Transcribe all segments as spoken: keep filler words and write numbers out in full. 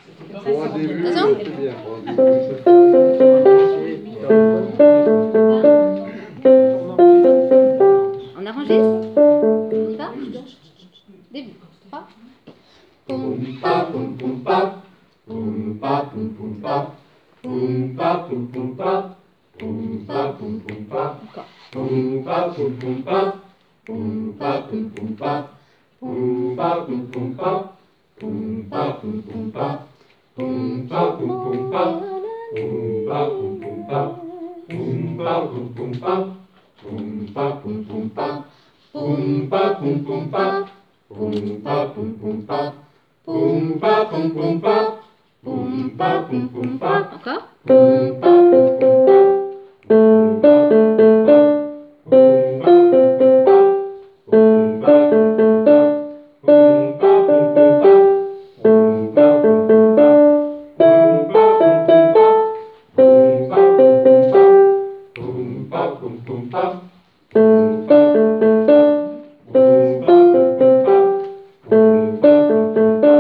Pour un début, Attention. c'est bien. Pour un début. On enregistre? On y va? Début. trois. Poum pa poum poum pa, poum pa poum poum pa, poum pa poum poum pa, poum pa poum poum pa, poum pa poum poum pa, poum pa poum poum pa, poum pa poum poum pa, poum pa poum poum pa, poum pa poum poum pa, poum pa poum poum pa, poum pa poum poum pa, poum pa poum poum pa, poum pa poum poum pa, poum pa poum poum pa. Poum pa poum poum pa, poum pa poum poum pa, Encore? poum pa poum poum pa, poum pa poum poum pa, poum pa poum poum pa, poum pa poum poum pa, poum pa poum poum pa, poum pa poum poum pa, poum pa poum poum pa, poum pa poum poum pa, poum pa poum poum pa, poum pa poum poum pa, poum pa poum poum pa.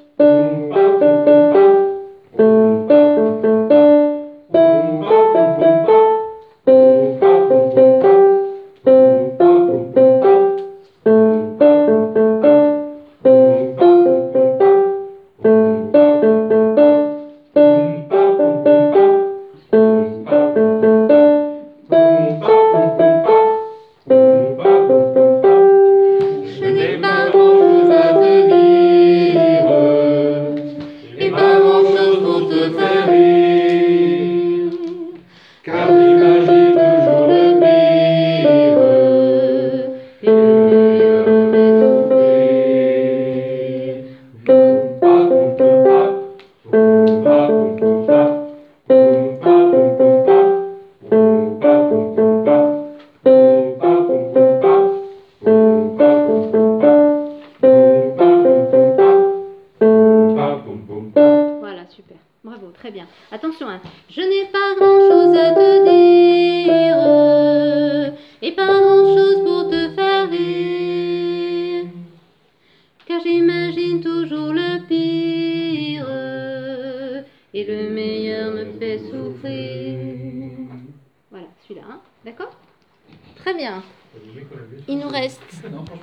Je n'ai pas grand-chose à te dire, et pas grand-chose pour te faire rire, Car j'imagine toujours le pire et le meilleur me fait souffrir. Poum pa poum poum pa, poum pa poum poum pa, poum pa poum poum pa, poum pa poum poum pa, poum pa poum poum pa, poum pa poum poum pa, poum pa poum poum pa, poum pa poum poum pa. Voilà, super. Bravo, très bien. Attention, hein. Je n'ai pas grand-chose à te dire, et pas grand-chose pour te faire rire, car j'imagine toujours le pire, et le meilleur me fait souffrir. Voilà, celui-là, hein. D'accord? Très bien. Il nous reste